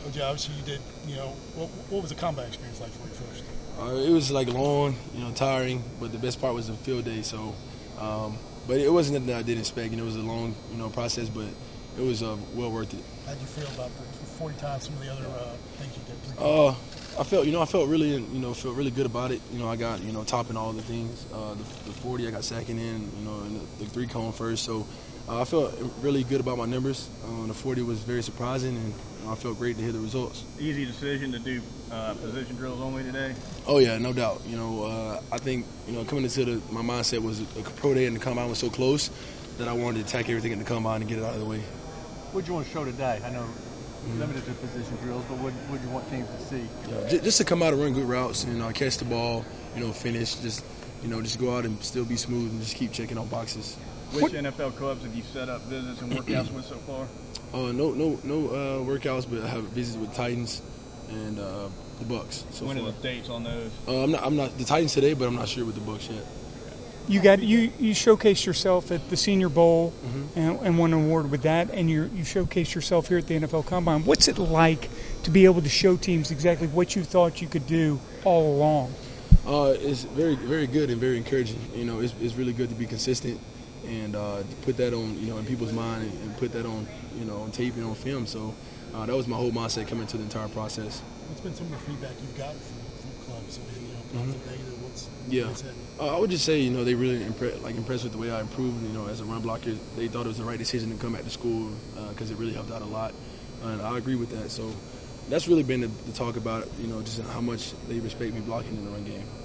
OJ, obviously you did, what was the combine experience like for you first? It was like long, tiring, but the best part was the field day. So, but it wasn't nothing that I didn't expect. It was a long, process, but it was well worth it. How did you feel about the 40 times some of the other things you did? I felt really, felt really good about it. I got, topping all the things. The 40, I got second in, and the 3-cone first. So I felt really good about my numbers. The 40 was very surprising, and I felt great to hear the results. Easy decision to do position drills only today? Oh yeah, no doubt. I think coming into my mindset was a pro day, and the combine was so close that I wanted to attack everything in the combine and get it out of the way. What do you want to show today? I know limited to position drills, but what do you want teams to see? Yeah, just to come out and run good routes and catch the ball, finish, just go out and still be smooth and just keep checking off boxes. Which NFL clubs have you set up visits and workouts with so far? No workouts, but I have visits with Titans and the Bucks. When are the dates on those? I'm not the Titans today, but I'm not sure with the Bucks yet. You showcased yourself at the Senior Bowl and won an award with that, and you showcased yourself here at the NFL Combine. What's it like to be able to show teams exactly what you thought you could do all along? It's very, very good and very encouraging. It's really good to be consistent and to put that on, in people's mind and put that on, on tape and on film. So that was my whole mindset coming to the entire process. What's been some of the feedback you've gotten from clubs? I mean, positive, negative, I would just say, they really impressed with the way I improved, as a run blocker. They thought it was the right decision to come back to school because it really helped out a lot. And I agree with that. So that's really been the talk about, just how much they respect me blocking in the run game.